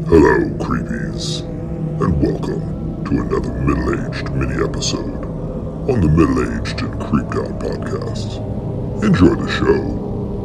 Hello, creepies, and welcome to another middle-aged mini-episode on the Middle-Aged and Creeped Out podcast. Enjoy the show.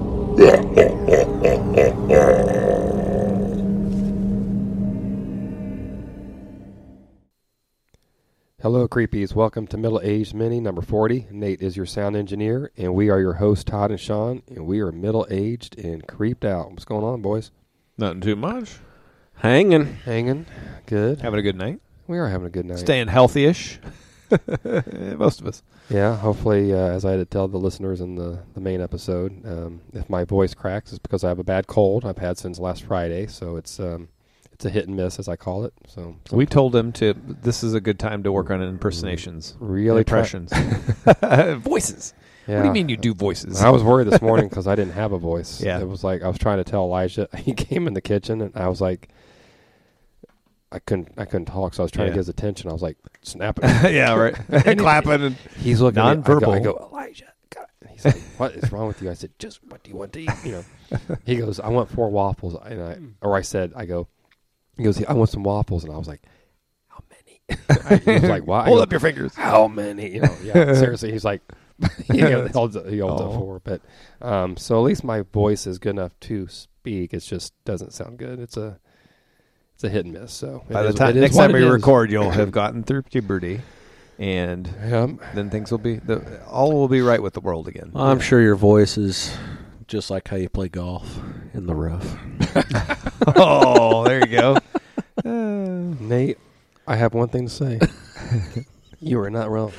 Hello, creepies. Welcome to Middle Aged Mini number 40. Nate is your sound engineer, and we are your hosts, Todd and Sean, and we are middle-aged and creeped out. What's going on, boys? Nothing too much. Hanging. Good. Having a good night. We are having a good night. Staying healthy-ish. Most of us. Yeah, hopefully, as I had to tell the listeners in the main episode, if my voice cracks, it's because I have a bad cold I've had since last Friday, so it's a hit and miss, as I call it. So we told him this is a good time to work on impersonations. Really? Impressions. Voices. Yeah. What do you mean you do voices? I was worried this morning because I didn't have a voice. Yeah. It was like I was trying to tell Elijah. He came in the kitchen, and I was like, I couldn't talk, so I was trying to get his attention. I was like, snapping. Yeah, right. Clapping. And he's looking nonverbal. I go, Elijah. God. He's like, what is wrong with you? I said, just what do you want to eat? He goes, I want 4 waffles. And he goes, I want some waffles. And I was like, how many? He was like, why? Hold up your fingers. How many? Yeah, seriously. He's like, he holds up 4. But so at least my voice is good enough to speak. It just doesn't sound good. It's a hit and miss. So by the time next time we record, you'll have gotten through puberty, and then things will be all will be right with the world again. Well, I'm sure your voice is just like how you play golf in the rough. Oh, there you go. Nate, I have one thing to say. You are not wrong.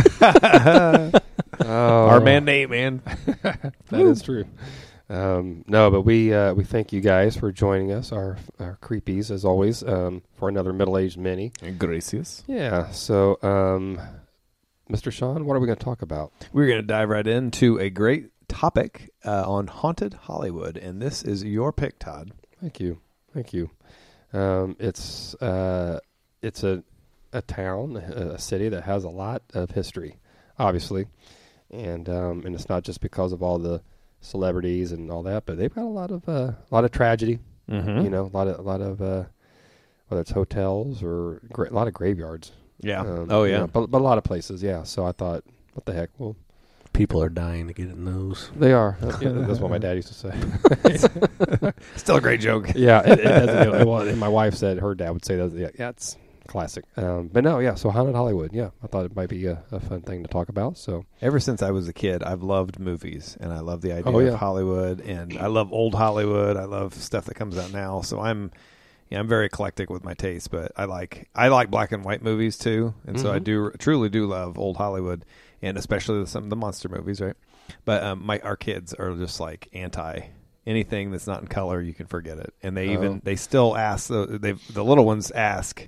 Our man Nate, man. That is true. No, but we thank you guys for joining us, our creepies, as always, for another middle-aged mini. Gracias. Yeah, so, Mr. Sean, what are we going to talk about? We're going to dive right into a great topic on haunted Hollywood, and this is your pick, Todd. Thank you. It's a town, a city that has a lot of history, obviously, and it's not just because of all the celebrities and all that, but they've got a lot of tragedy. Mm-hmm. A lot of whether it's hotels or a lot of graveyards. Yeah. But a lot of places. Yeah. So I thought, what the heck? Well, people are dying to get in those. They are. That's what my dad used to say. Still a great joke. Yeah. It doesn't. Well, and my wife said her dad would say that. Yeah, it's classic. But no, yeah. So haunted Hollywood. Yeah, I thought it might be a fun thing to talk about. So ever since I was a kid, I've loved movies, and I love the idea of Hollywood, and I love old Hollywood. I love stuff that comes out now. So I'm very eclectic with my taste, but I like black and white movies too, and so I truly do love old Hollywood, and especially some of the monster movies, right? But our kids are just like anti anything that's not in color. You can forget it, and they still ask the little ones ask.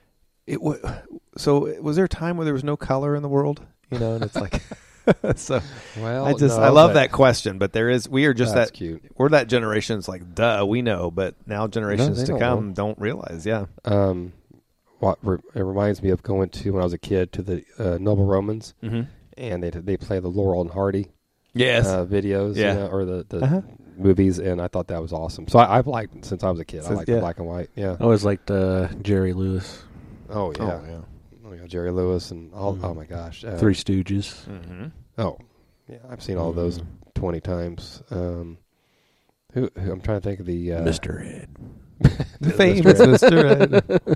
So was there a time where there was no color in the world? And it's like, so. Well, I love that question, but we are just that's that cute. We're that generation. It's like, duh, we know, but now generations to come don't realize. Yeah. It reminds me of going to when I was a kid to the Noble Romans, and they play the Laurel and Hardy, videos, or the movies, and I thought that was awesome. So I've liked since I was a kid. I liked the black and white. Yeah. I always liked Jerry Lewis. Oh yeah. Jerry Lewis and all. Oh my gosh. Three Stooges. Mm-hmm. Oh yeah, I've seen all of those 20 times. Who I'm trying to think of the Mr. Ed. The famous Mr. Ed.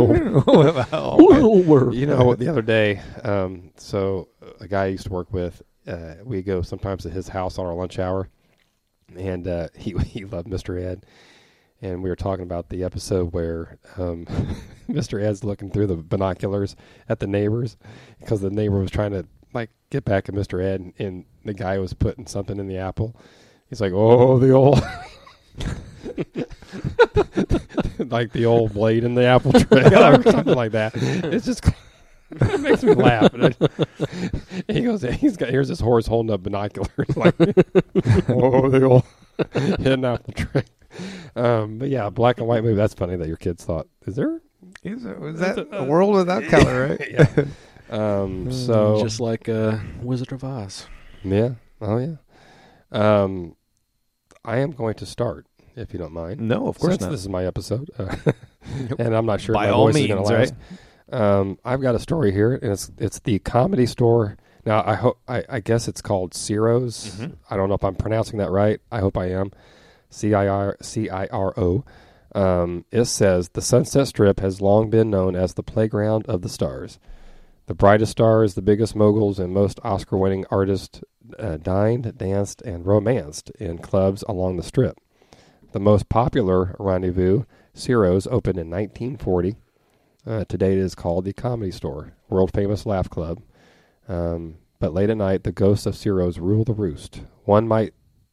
World. The other day, so a guy I used to work with, we go sometimes to his house on our lunch hour, and he loved Mr. Ed. And we were talking about the episode where Mr. Ed's looking through the binoculars at the neighbors because the neighbor was trying to get back at Mr. Ed, and the guy was putting something in the apple. He's like, "Oh, the old like the old blade in the apple tray," or something like that. It's just it makes me laugh. He goes, here's this horse holding up binoculars, like, "Oh, the old hidden apple tray." But yeah, black and white movie. That's funny that your kids thought. Was that a world without color, right? Yeah. So just like Wizard of Oz. Yeah. Oh yeah. I am going to start. if you don't mind. No, of course Since not. this is my episode, and I'm not sure By if my all voice is going means, to last. I've got a story here, and it's the Comedy Store. Now, I guess it's called Ciro's. Mm-hmm. I don't know if I'm pronouncing that right. I hope I am. Ciro. It says, the Sunset Strip has long been known as the playground of the stars. The brightest stars, the biggest moguls, and most Oscar-winning artists dined, danced, and romanced in clubs along the Strip. The most popular rendezvous, Ciro's, opened in 1940. Today it is called the Comedy Store, world-famous laugh club. But late at night, the ghosts of Ciro's rule the roost. One night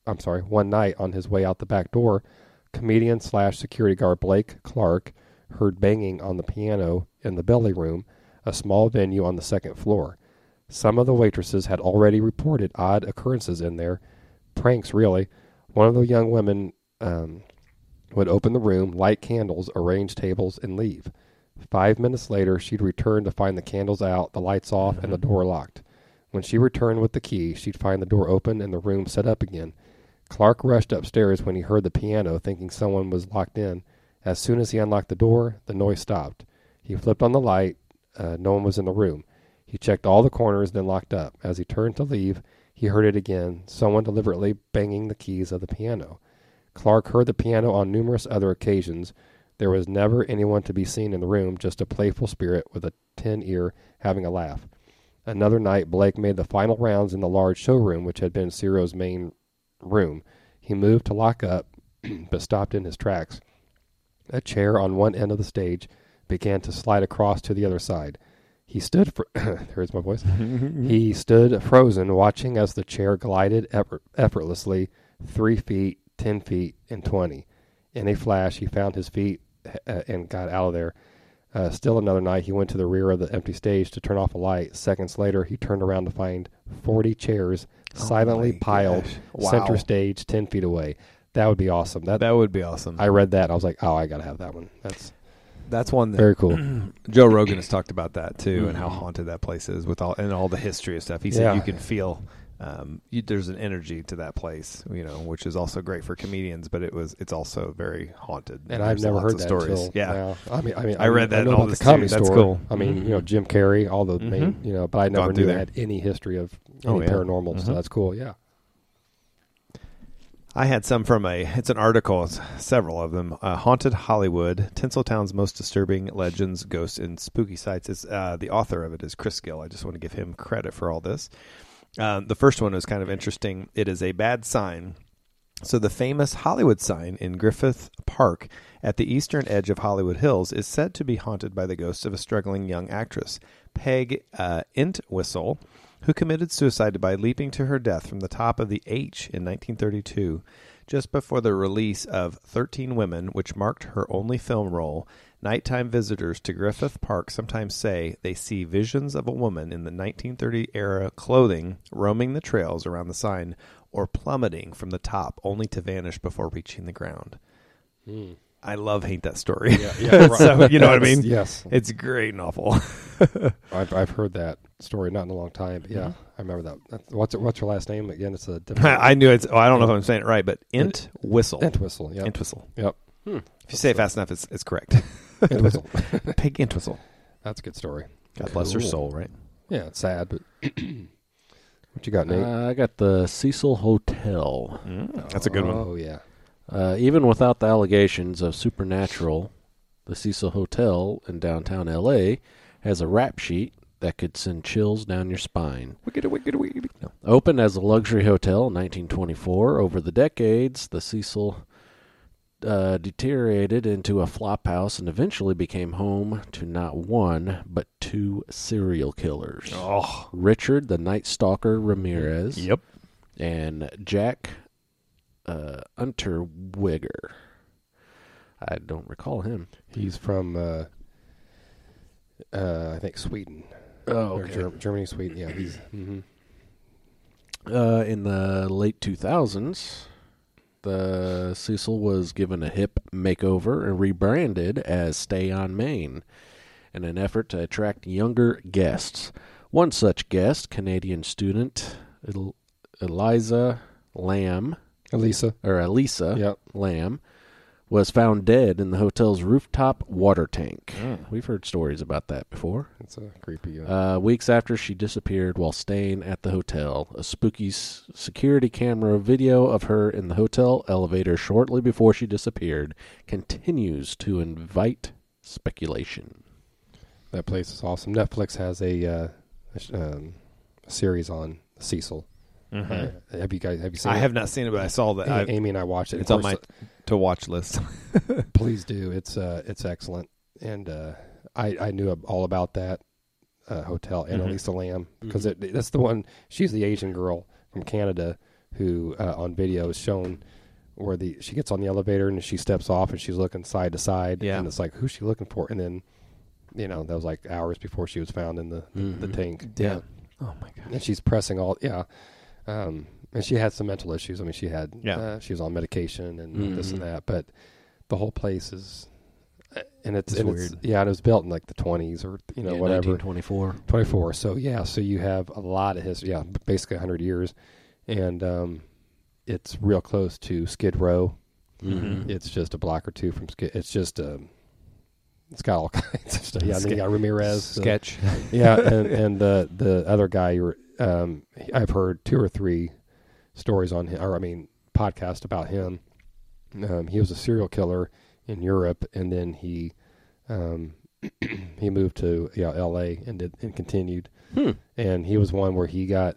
on his way out the back door, comedian/security guard Blake Clark heard banging on the piano in the belly room, a small venue on the second floor. Some of the waitresses had already reported odd occurrences in there. Pranks, really. One of the young women would open the room, light candles, arrange tables, and leave. 5 minutes later, she'd return to find the candles out, the lights off, and the door locked. When she returned with the key, she'd find the door open and the room set up again. Clark rushed upstairs when he heard the piano, thinking someone was locked in. As soon as he unlocked the door, the noise stopped. He flipped on the light. No one was in the room. He checked all the corners, then locked up. As he turned to leave, he heard it again, someone deliberately banging the keys of the piano. Clark heard the piano on numerous other occasions. There was never anyone to be seen in the room, just a playful spirit with a tin ear having a laugh. Another night, Blake made the final rounds in the large showroom, which had been Ciro's main room. He moved to lock up, but stopped in his tracks. A chair on one end of the stage began to slide across to the other side. He stood there's my voice. He stood frozen, watching as the chair glided effortlessly 3 feet, 10 feet, and 20. In a flash, he found his feet and got out of there. Still another night, he went to the rear of the empty stage to turn off a light. Seconds later, he turned around to find 40 chairs silently piled center stage 10 feet away. That would be awesome. That would be awesome. I read that and I was like, oh, I got to have that one. That's one that very cool. Joe Rogan has talked about that too, and how haunted that place is with all the history of stuff. He said you can feel there's an energy to that place, which is also great for comedians, but it's also very haunted. And I've never heard that stories. Yeah, I mean, I read that in all the Comedy Store. That's cool. I mean, Jim Carrey, all the main, but I never knew they had any history of any paranormal. So that's cool. Yeah. I had some from it's an article, several of them. Haunted Hollywood, Tinseltown's Most Disturbing Legends, Ghosts, and Spooky Sites. It's, the author of it is Chris Gill. I just want to give him credit for all this. The first one was kind of interesting. It is a bad sign. So the famous Hollywood sign in Griffith Park at the eastern edge of Hollywood Hills is said to be haunted by the ghost of a struggling young actress, Peg Entwistle, who committed suicide by leaping to her death from the top of the H in 1932, just before the release of 13 Women, which marked her only film role. Nighttime visitors to Griffith Park sometimes say they see visions of a woman in the 1930-era clothing roaming the trails around the sign or plummeting from the top, only to vanish before reaching the ground. I hate that story. Yeah, right. So, you know what I mean? Yes. It's great and awful. I've heard that story, not in a long time. But yeah, I remember that. What's her last name again? It's a different. I knew it. I don't know if I'm saying it right, but Entwistle. Entwistle. Yeah. Entwistle. Yep. If you say it fast enough, it's correct. Entwistle. Peg Entwistle. That's a good story. God bless her soul, right? Yeah, it's sad, but what you got, Nate? I got the Cecil Hotel. That's a good one. Oh yeah. Even without the allegations of supernatural, the Cecil Hotel in downtown L.A. has a rap sheet that could send chills down your spine. Wicked. No. Opened as a luxury hotel in 1924, over the decades, the Cecil deteriorated into a flop house and eventually became home to not one, but two serial killers. Oh. Richard the Night Stalker Ramirez. Yep. And Jack Unterweger. I don't recall him. He's from, I think, Sweden. Oh, okay. Or Germany, Sweden. Yeah, he's. In the late 2000s, the Cecil was given a hip makeover and rebranded as Stay on Main in an effort to attract younger guests. One such guest, Canadian student Elisa Lamb. Yep. Lamb, was found dead in the hotel's rooftop water tank. We've heard stories about that before. It's a creepy. Weeks after she disappeared while staying at the hotel, a spooky security camera video of her in the hotel elevator shortly before she disappeared continues to invite speculation. That place is awesome. Netflix has a series on Cecil. Mm-hmm. Have you seen it? I have not seen it, but I saw that. Amy and I watched it. It's on my to watch list. Please do. It's excellent. And I knew all about that hotel, Annalisa Lamb, because that's the one. She's the Asian girl from Canada who on video is shown where she gets on the elevator and she steps off and she's looking side to side. Yeah. And it's like, who's she looking for? And then, that was like hours before she was found in the tank. Yeah. Oh my god. And she's pressing all. Yeah. And she had some mental issues. I mean, she had, she was on medication and this and that, but the whole place is, and it's weird. And it was built in like the 20s or, whatever. 1924. 24. So you have a lot of history. Yeah. Basically 100 years. And, it's real close to Skid Row. Mm-hmm. It's just a block or two from Skid. It's just, it's got all kinds of stuff. Yeah. And then you got Ramirez. Sketch. Yeah. And the other guy, I've heard 2 or 3 stories on him, podcast about him. He was a serial killer in Europe, and then he moved to L.A. and continued. And he was one where he got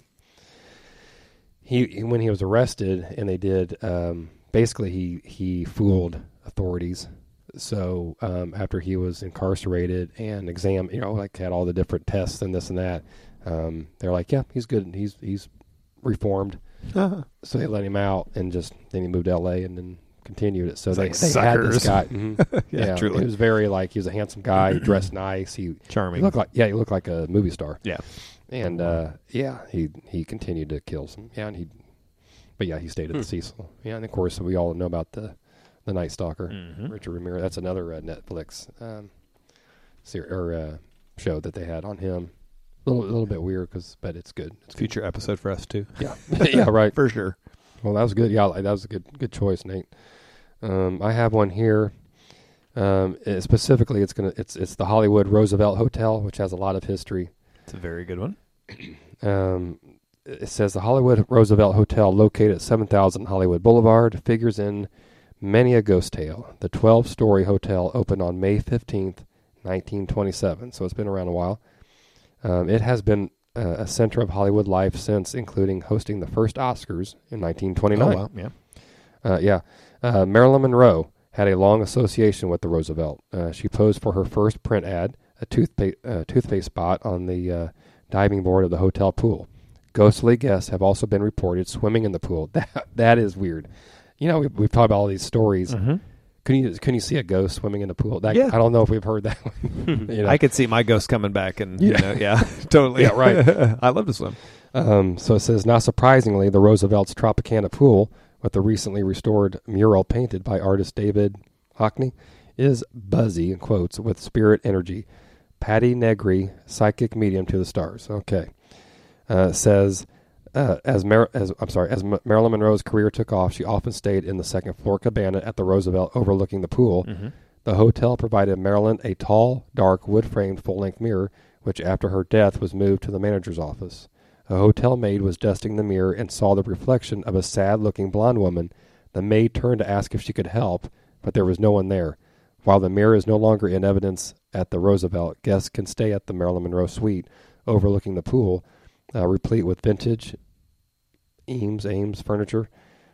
when he was arrested, and they did basically he fooled authorities. So after he was incarcerated and had all the different tests and this and that. They're like, yeah, he's good. He's reformed. So they let him out, and then he moved to L.A. and then continued it. So they had this guy. Mm-hmm. Yeah, truly. He was very he was a handsome guy, dressed nice. Charming. He looked like a movie star. Yeah. And he continued to kill some. Yeah, and he stayed at the Cecil. Yeah, and of course we all know about the Night Stalker, Richard Ramirez. That's another Netflix show that they had on him. A little bit weird, but it's good. It's future episode for us too. Yeah, yeah, right, for sure. Well, that was good. Yeah, that was a good choice, Nate. I have one here. Specifically, it's the Hollywood Roosevelt Hotel, which has a lot of history. It's a very good one. It says the Hollywood Roosevelt Hotel, located at 7000 Hollywood Boulevard, figures in many a ghost tale. The 12-story hotel opened on May 15th, 1927, so it's been around a while. It has been a center of Hollywood life since, including hosting the first Oscars in 1929. Oh, wow, yeah. Marilyn Monroe had a long association with the Roosevelt. She posed for her first print ad, a toothpaste spot on the diving board of the hotel pool. Ghostly guests have also been reported swimming in the pool. That is weird. We've talked about all these stories. Mm-hmm. Can you see a ghost swimming in the pool? I don't know if we've heard that one. I could see my ghost coming back, and totally. Yeah, right. I love to swim. So it says, not surprisingly, the Roosevelt's Tropicana pool, with the recently restored mural painted by artist David Hockney, is buzzy, in quotes, with spirit energy. Patti Negri, psychic medium to the stars. Okay. Says, as Marilyn Monroe's career took off, she often stayed in the second floor cabana at the Roosevelt overlooking the pool. Mm-hmm. The hotel provided Marilyn a tall, dark, wood-framed full-length mirror, which after her death was moved to the manager's office. A hotel maid was dusting the mirror and saw the reflection of a sad-looking blonde woman. The maid turned to ask if she could help, but there was no one there. While the mirror is no longer in evidence at the Roosevelt, guests can stay at the Marilyn Monroe suite overlooking the pool, replete with vintage Ames furniture.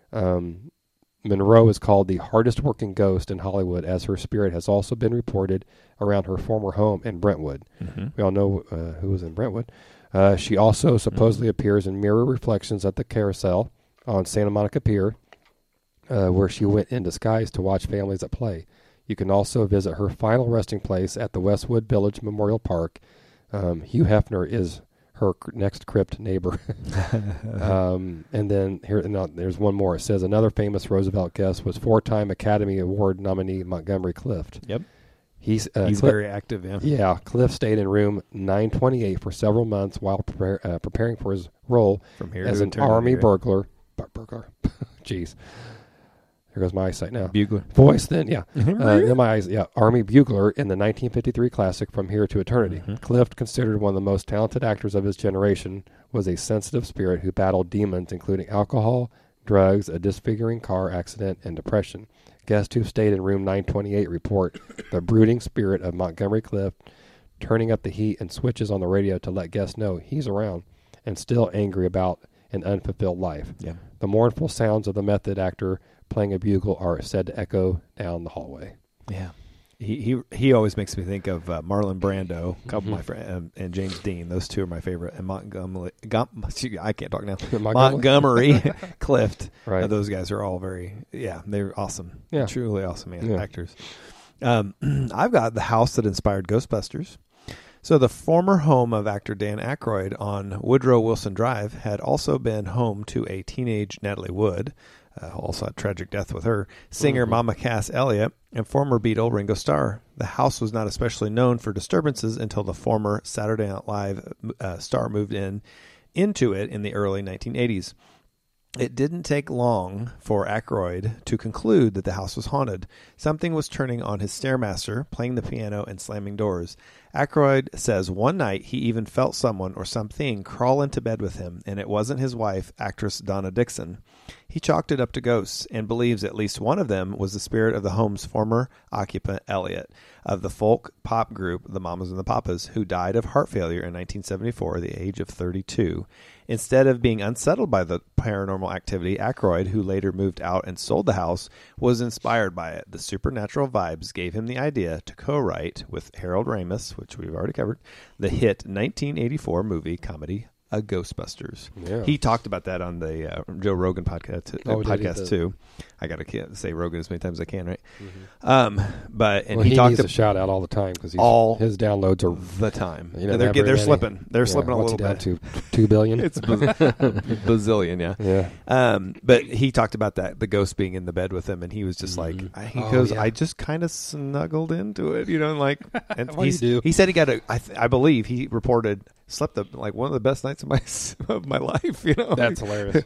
Monroe is called the hardest working ghost in Hollywood, as her spirit has also been reported around her former home in Brentwood. Mm-hmm. We all know who was in Brentwood. She also supposedly appears in mirror reflections at the Carousel on Santa Monica Pier, where she went in disguise to watch families at play. You can also visit her final resting place at the Westwood Village Memorial Park. Hugh Hefner is her next crypt neighbor. And then there's one more. It says another famous Roosevelt guest was 4-time Academy Award nominee Montgomery Clift. Yep. He's very active, yeah. Yeah, Clift stayed in room 928 for several months while preparing for his role as an Army burglar. Jeez. Here goes my eyesight now. Bugler. Voice, then, yeah. In my eyes, yeah. Army Bugler in the 1953 classic From Here to Eternity. Clift, considered one of the most talented actors of his generation, was a sensitive spirit who battled demons including alcohol, drugs, a disfiguring car accident, and depression. Guests who stayed in room 928 report the brooding spirit of Montgomery Clift turning up the heat and switches on the radio to let guests know he's around and still angry about an unfulfilled life. Yeah. The mournful sounds of the method actor playing a bugle are said to echo down the hallway. Yeah. He always makes me think of Marlon Brando, a couple of my friends, and James Dean. Those two are my favorite. And Montgomery, I can't talk now. Montgomery Clift. Right. Those guys are all they're awesome. Yeah. Truly awesome actors. I've got the house that inspired Ghostbusters. So the former home of actor Dan Aykroyd on Woodrow Wilson Drive had also been home to a teenage Natalie Wood, also a tragic death with her, singer Mama Cass Elliot, and former Beatle Ringo Starr. The house was not especially known for disturbances until the former Saturday Night Live star moved into it in the early 1980s. It didn't take long for Aykroyd to conclude that the house was haunted. Something was turning on his Stairmaster, playing the piano and slamming doors. Aykroyd says one night he even felt someone or something crawl into bed with him, and it wasn't his wife, actress Donna Dixon. He chalked it up to ghosts and believes at least one of them was the spirit of the home's former occupant, Elliot, of the folk pop group The Mamas and the Papas, who died of heart failure in 1974 at the age of 32. Instead of being unsettled by the paranormal activity, Aykroyd, who later moved out and sold the house, was inspired by it. The supernatural vibes gave him the idea to co-write with Harold Ramis, which we've already covered, the hit 1984 movie comedy Ghostbusters. Yeah. He talked about that on the Joe Rogan podcast too. I got to say Rogan as many times as I can, right? Mm-hmm. He talked needs a shout out all the time because his downloads are the time. They're slipping. They're slipping a little bit. To 2 billion. It's bazillion, yeah. Yeah. But he talked about that, the ghost being in the bed with him, and he was just like, I just kind of snuggled into it, And he said he got I believe he reported slept one of the best nights of my life. That's hilarious.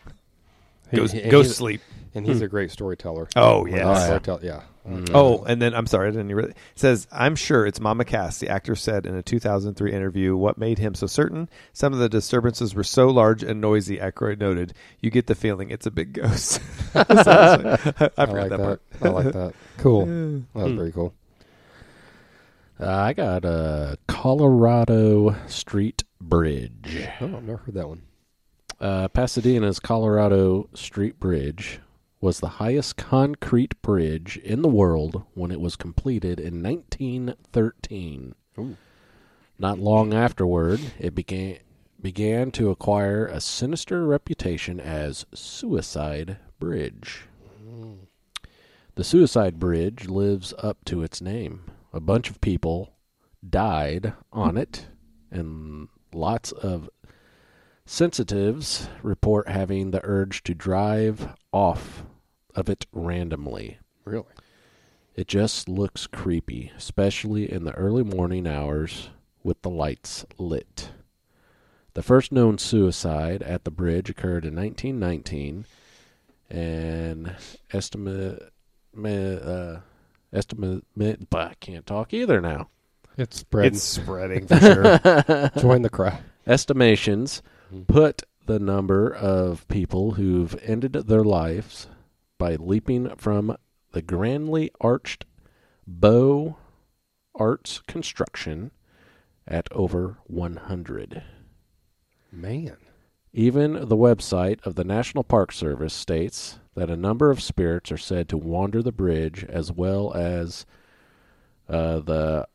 Ghost sleep. And he's a great storyteller. Oh, yeah. Yeah. Oh, and then, I'm sorry, I didn't really... It says, I'm sure it's Mama Cass, the actor said in a 2003 interview, what made him so certain? Some of the disturbances were so large and noisy, Aykroyd noted. You get the feeling it's a big ghost. I forgot that part. I like that. Cool. That was very cool. I got a Colorado Street Bridge. Oh, I've never heard that one. Pasadena's Colorado Street Bridge was the highest concrete bridge in the world when it was completed in 1913. Ooh. Not long afterward, it began to acquire a sinister reputation as Suicide Bridge. The Suicide Bridge lives up to its name. A bunch of people died on it, and lots of sensitives report having the urge to drive off of it randomly. Really? It just looks creepy, especially in the early morning hours with the lights lit. The first known suicide at the bridge occurred in 1919, and but I can't talk either now. It's spreading. It's spreading for sure. Join the crowd. Estimations put the number of people who've ended their lives by leaping from the grandly arched Beaux Arts construction at over 100. Man. Even the website of the National Park Service states that a number of spirits are said to wander the bridge, as well as the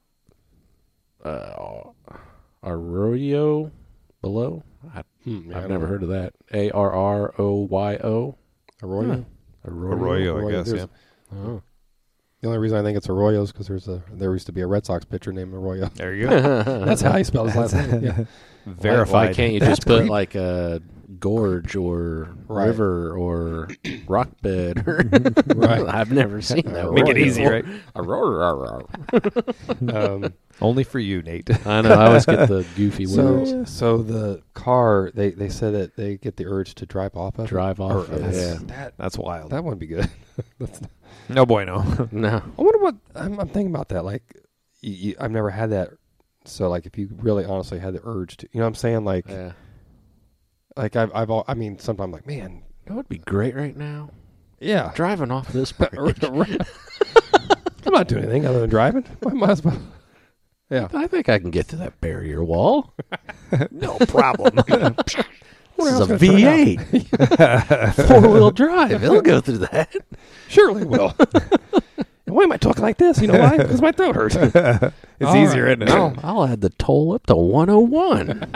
Arroyo below. I've never heard of that. Arroyo. Arroyo? Arroyo, I guess, yeah. Oh. The only reason I think it's Arroyo is because there used to be a Red Sox pitcher named Arroyo. There you go. That's how he spelled his last name. Yeah. Verified. Why can't you just put like a gorge or Right. river or rock bed. Right. I've never seen that. Make it roar. easy, right? A roar, roar, roar. Only for you, Nate. I know. I always get the goofy words. So the car, they said that they get the urge to drive off of it? Drive off Or- it, yeah. That's wild. That wouldn't be good. No bueno. No. I wonder what I'm thinking about that. Like, I've never had that. So, like, if you really honestly had the urge to, you know what I'm saying? Like, Yeah. like I mean, sometimes I'm like, man, That would be great right now. yeah. Driving off this bridge. I'm not doing anything other than driving. I might as well. Yeah. I think I can get to that barrier wall. No problem. This is else a gonna turn V8. 4-wheel drive. It'll go through that. Surely will. And why am I talking like this? You know why? Because my throat hurts. It's All easier, right. isn't it? I'll add the toll up to 101.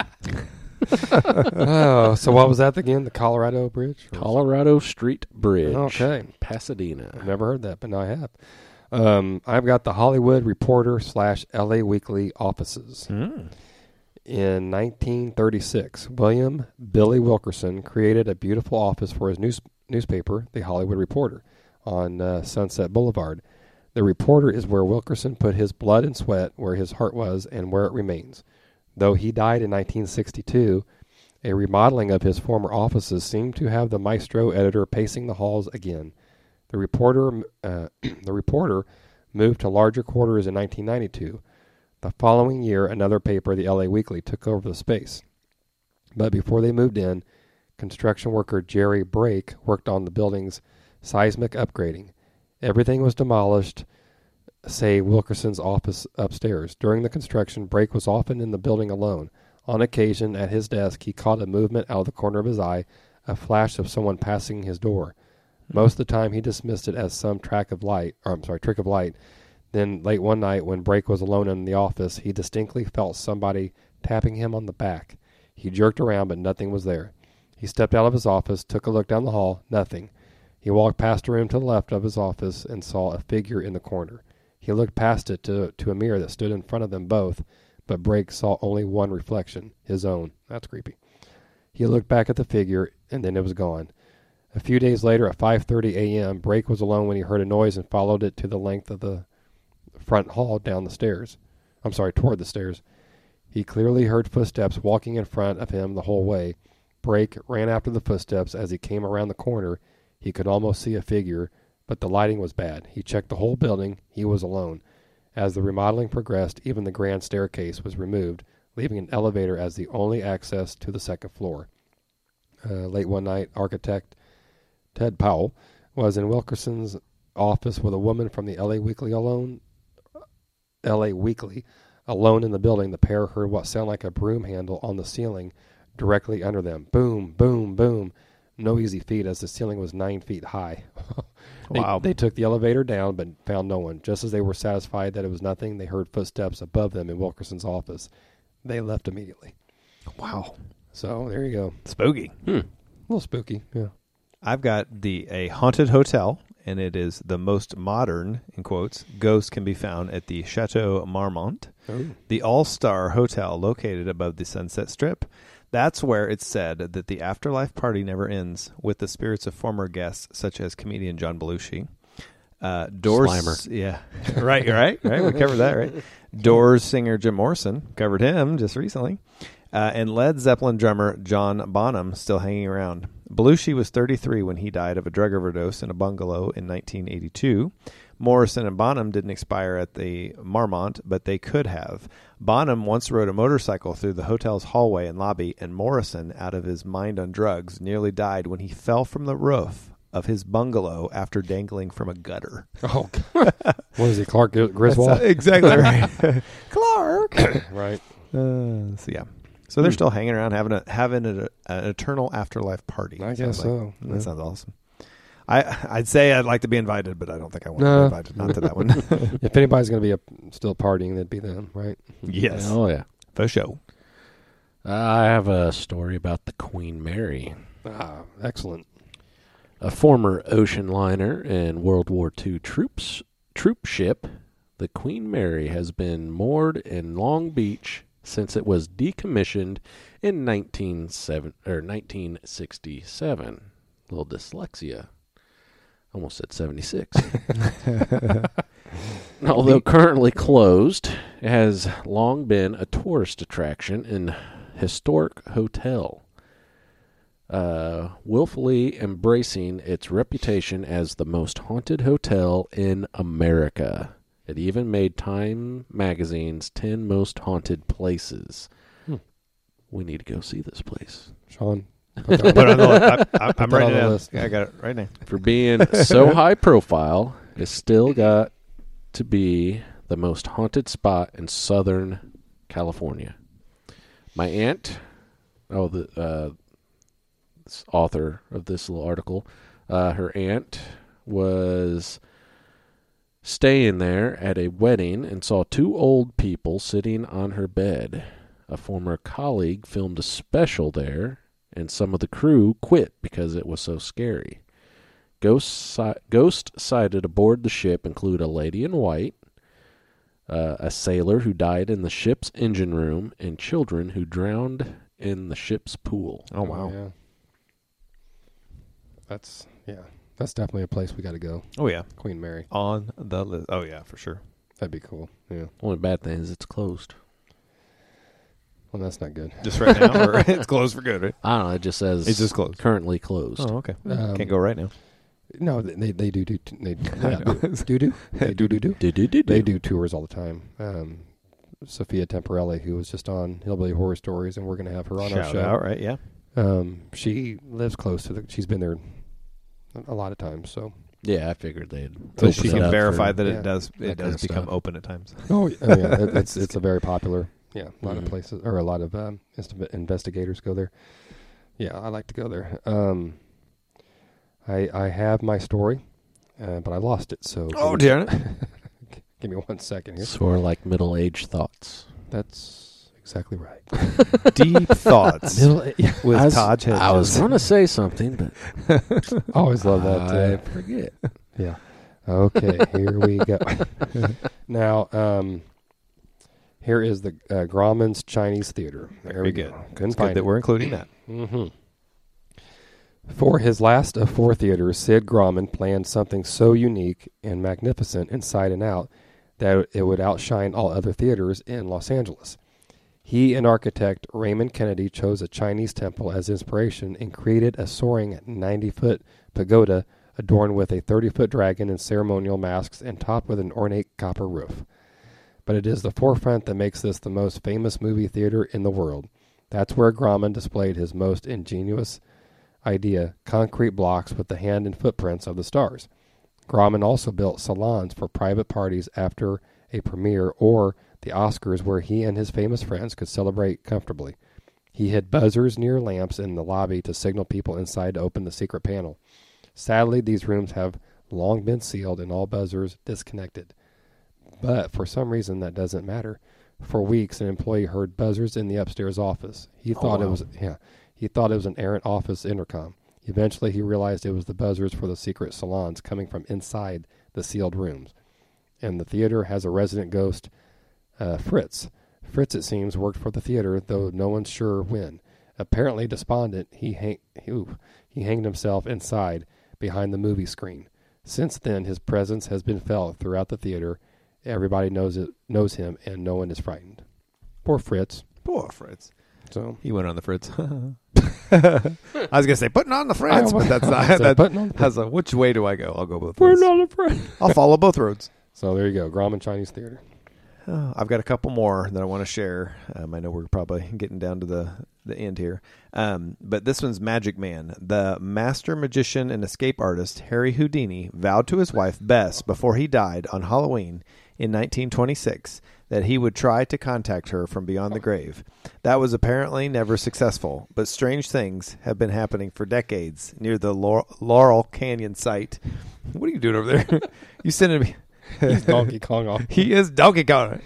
Oh, so what was that again? The Colorado Bridge? Colorado Street Bridge. Okay. Pasadena. I've never heard that, but now I have. I've got the Hollywood Reporter / LA Weekly offices. In 1936, William Billy Wilkerson created a beautiful office for his newspaper, the Hollywood Reporter, on Sunset Boulevard. The Reporter is where Wilkerson put his blood and sweat, where his heart was, and where it remains. Though he died in 1962, a remodeling of his former offices seemed to have the maestro editor pacing the halls again. The Reporter moved to larger quarters in 1992. The following year, another paper, the LA Weekly, took over the space. But before they moved in, construction worker Jerry Brake worked on the building's seismic upgrading. Everything was demolished, save Wilkerson's office upstairs. During the construction, Brake was often in the building alone. On occasion, at his desk, he caught a movement out of the corner of his eye, a flash of someone passing his door. Most of the time, he dismissed it as some trick of light. Then, late one night, when Brake was alone in the office, he distinctly felt somebody tapping him on the back. He jerked around, but nothing was there. He stepped out of his office, took a look down the hall, nothing. He walked past a room to the left of his office and saw a figure in the corner. He looked past it to a mirror that stood in front of them both, but Brake saw only one reflection, his own. That's creepy. He looked back at the figure, and then it was gone. A few days later, at 5:30 a.m., Brake was alone when he heard a noise and followed it to the length of the front hall toward the stairs. He clearly heard footsteps walking in front of him the whole way. Brake ran after the footsteps. As he came around the corner, he could almost see a figure, but the lighting was bad. He checked the whole building. He was alone. As the remodeling progressed, even the grand staircase was removed, leaving an elevator as the only access to the second floor. Late one night, architect Ted Powell was in Wilkerson's office with a woman from the LA Weekly alone in the building. The pair heard what sounded like a broom handle on the ceiling directly under them. Boom, boom, boom. No easy feat, as the ceiling was 9 feet high. Wow. They took the elevator down, but found no one. Just as they were satisfied that it was nothing, they heard footsteps above them in Wilkerson's office. They left immediately. Wow. So there you go. Spooky. A little spooky, yeah. I've got a haunted hotel, and it is the most modern, in quotes, ghost can be found at the Chateau Marmont, the all-star hotel located above the Sunset Strip. That's where it's said that the afterlife party never ends, with the spirits of former guests such as comedian John Belushi. Slimer. Yeah. Right. We covered that, right? Doors singer Jim Morrison, covered him just recently. And Led Zeppelin drummer John Bonham still hanging around. Belushi was 33 when he died of a drug overdose in a bungalow in 1982. Morrison and Bonham didn't expire at the Marmont, but they could have. Bonham once rode a motorcycle through the hotel's hallway and lobby, and Morrison, out of his mind on drugs, nearly died when he fell from the roof of his bungalow after dangling from a gutter. Oh, God. What is he, Clark Griswold? Exactly right. Clark. Right. So yeah. So they're still hanging around having an eternal afterlife party. I guess so. That sounds awesome. I'd say I'd like to be invited, but I don't think I want to No. be invited. Not to that one. If anybody's going to be still partying, it'd be them, right? Yes. Oh, yeah. For sure. I have a story about the Queen Mary. Ah, excellent. A former ocean liner and World War II troop ship, the Queen Mary has been moored in Long Beach since it was decommissioned in 1967. A little dyslexia. Almost said 76. Although currently closed, it has long been a tourist attraction and historic hotel, willfully embracing its reputation as the most haunted hotel in America. It even made Time magazine's 10 most haunted places. We need to go see this place. Sean, I'm writing it down. list. Yeah, I got it right now. For being so high profile, it's still got to be the most haunted spot in Southern California. My aunt, the author of this little article, her aunt was staying there at a wedding and saw two old people sitting on her bed. A former colleague filmed a special there, and some of the crew quit because it was so scary. Ghosts sighted aboard the ship include a lady in white, a sailor who died in the ship's engine room, and children who drowned in the ship's pool. Oh, wow. Yeah. That's definitely a place we got to go. Oh, yeah. Queen Mary. On the list. Oh, yeah, for sure. That'd be cool. Yeah. Only bad thing is it's closed. Well, that's not good. Just right now? Or it's closed for good, right? I don't know. It just says It's just closed. currently closed. Oh, okay. Can't go right now. No, they do they do tours all the time. Sophia Temporelli, who was just on Hillbilly Horror Stories, and we're going to have her on our Shout show. out, right? Yeah. She lives close to she's been there a lot of times. So Yeah, I figured they'd. So open she it can up verify for- that yeah, it does that kind of become stuff. open at times. yeah, it's a very popular. Yeah, a lot of places or a lot of investigators go there. Yeah, I like to go there. I have my story, but I lost it. So Oh, dear. give me 1 second here. Sort of like middle-aged thoughts. That's exactly right. Deep thoughts with I was- Todd Hedges. I was going to say something, but I always love that. I forget. Yeah. Okay, here we go. Now, here is the Grauman's Chinese Theater. There Very we good. go. Couldn't It's good find that it. we're including that. Mm-hmm. For his last of 4 theaters, Sid Grauman planned something so unique and magnificent inside and out that it would outshine all other theaters in Los Angeles. He and architect Raymond Kennedy chose a Chinese temple as inspiration and created a soaring 90-foot pagoda adorned with a 30-foot dragon and ceremonial masks and topped with an ornate copper roof. But it is the forefront that makes this the most famous movie theater in the world. That's where Grauman displayed his most ingenious idea, concrete blocks with the hand and footprints of the stars. Grauman also built salons for private parties after a premiere or the Oscars where he and his famous friends could celebrate comfortably. He hid buzzers near lamps in the lobby to signal people inside to open the secret panel. Sadly, these rooms have long been sealed and all buzzers disconnected. But for some reason that doesn't matter. For weeks an employee heard buzzers in the upstairs office. He thought it was an errant office intercom. Eventually he realized it was the buzzers for the secret salons coming from inside the sealed rooms. And the theater has a resident ghost, Fritz. Fritz, it seems, worked for the theater, though no one's sure when. Apparently despondent, he hanged himself inside behind the movie screen. Since then, his presence has been felt throughout the theater. Everybody knows him, and no one is frightened. Poor Fritz. Poor Fritz. So He went on the Fritz. I was gonna say putting on the Fritz, but that's not. That, putting on the has a, which way do I go? I'll go both We're ways. not afraid. I'll follow both roads. So there you go, Grauman Chinese Theater. I've got a couple more that I want to share. I know we're probably getting down to the end here. But this one's Magic Man. The master magician and escape artist Harry Houdini vowed to his wife Bess before he died on Halloween in 1926 that he would try to contact her from beyond the grave. That was apparently never successful, but strange things have been happening for decades near the Laurel Canyon site. What are you doing over there? You sending me... He's Donkey Kong off. He is Donkey Kong.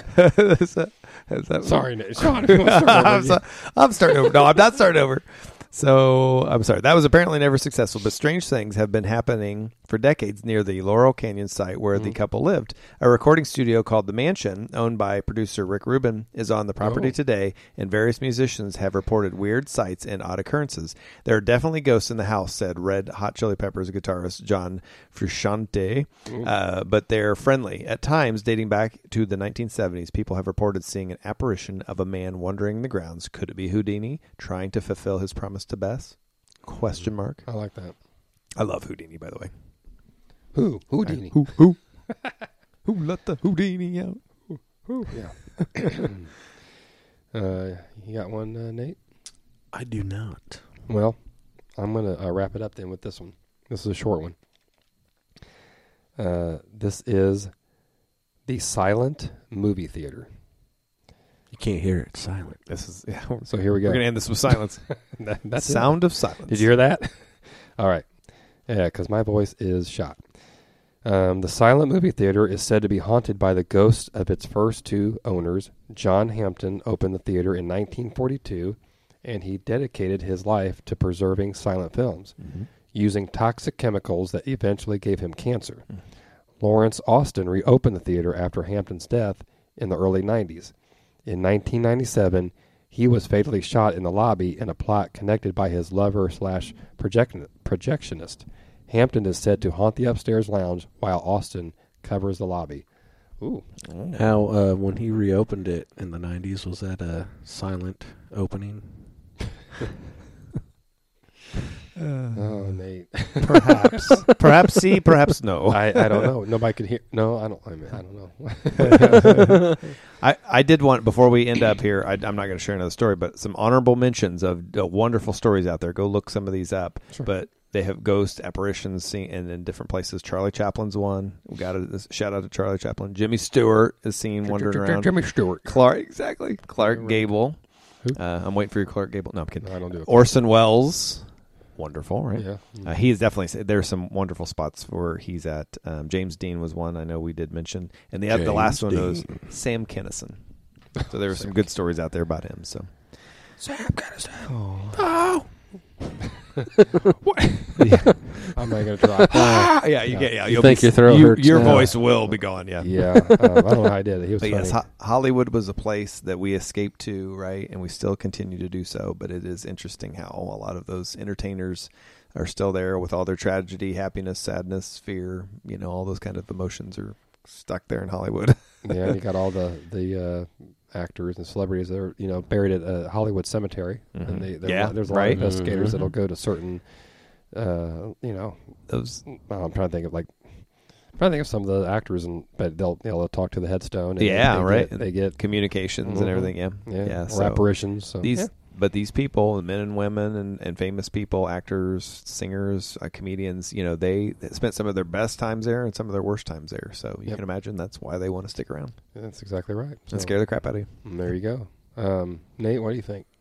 Sorry, Nate. Sean, I'm starting over. No, I'm not starting over. So, I'm sorry. That was apparently never successful, but strange things have been happening for decades near the Laurel Canyon site where the couple lived. A recording studio called The Mansion, owned by producer Rick Rubin, is on the property today, and various musicians have reported weird sights and odd occurrences. There are definitely ghosts in the house, said Red Hot Chili Peppers guitarist John Frusciante, but they're friendly. At times, dating back to the 1970s, people have reported seeing an apparition of a man wandering the grounds. Could it be Houdini trying to fulfill his promise to Bess? Question mark. I like that. I love Houdini, by the way. Houdini. Who let the Houdini out? Yeah. You got one, Nate? I do not. Well, I'm going to wrap it up then with this one. This is a short one. This is the Silent Movie Theater. You can't hear it. It's silent. This is So here we go. We're gonna end this with silence. That's Sound of silence. Did you hear that? All right. Yeah, because my voice is shot. The Silent Movie Theater is said to be haunted by the ghosts of its first two owners. John Hampton opened the theater in 1942, and he dedicated his life to preserving silent films, using toxic chemicals that eventually gave him cancer. Lawrence Austin reopened the theater after Hampton's death in the early 90s. In 1997, he was fatally shot in the lobby in a plot connected by his lover/projectionist. Hampton is said to haunt the upstairs lounge while Austin covers the lobby. Ooh. Now, when he reopened it in the 90s, was that a silent opening? Oh, Nate. Perhaps see, perhaps no. I don't know. Nobody could hear. No, I don't know. I did want, before we end up here, I'm not going to share another story, but some honorable mentions of wonderful stories out there. Go look some of these up. Sure. But they have ghost apparitions seen in different places. Charlie Chaplin's one. We got a shout out to Charlie Chaplin. Jimmy Stewart is seen wandering around. Jimmy Stewart. Clark Gable. I'm waiting for your Clark Gable. No, I'm kidding. No, I don't do it. Orson Welles. Wonderful, right? Yeah. He is definitely, there's some wonderful spots where he's at. James Dean was one I know we did mention. And the last one was Sam Kinison. So there were some good stories out there about him. So Sam Kinison. Oh. What? Yeah. I'm not going to try. You think your throat hurts your now? voice will be gone, yeah. Yeah. I don't know how I did it. He was But funny. yes, Hollywood was a place that we escaped to, right? And we still continue to do so. But it is interesting how a lot of those entertainers are still there with all their tragedy, happiness, sadness, fear. You know, all those kind of emotions are stuck there in Hollywood. Yeah, and you got all the actors and celebrities that are buried at a Hollywood cemetery, and there's a lot of investigators that'll go to certain, Those. I'm trying to think of some of the actors, but they'll talk to the headstone. And they get communications and everything. Yeah. or apparitions. So. But these people, men and women and famous people, actors, singers, comedians, they spent some of their best times there and some of their worst times there. So you can imagine that's why they want to stick around. That's exactly right. And scare the crap out of you. There you go. Nate, what do you think?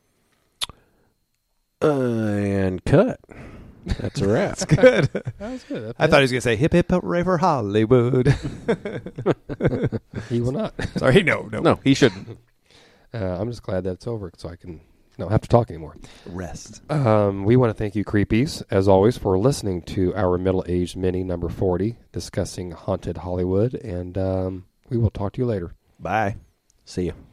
And cut. That's a wrap. That's good. That was good. I thought he was going to say hip hip hooray for Hollywood. He will not. Sorry, no, he shouldn't. I'm just glad that it's over so I can not have to talk anymore. Rest. We want to thank you, Creepies, as always, for listening to our middle-aged mini number 40 discussing haunted Hollywood, and we will talk to you later. Bye. See you.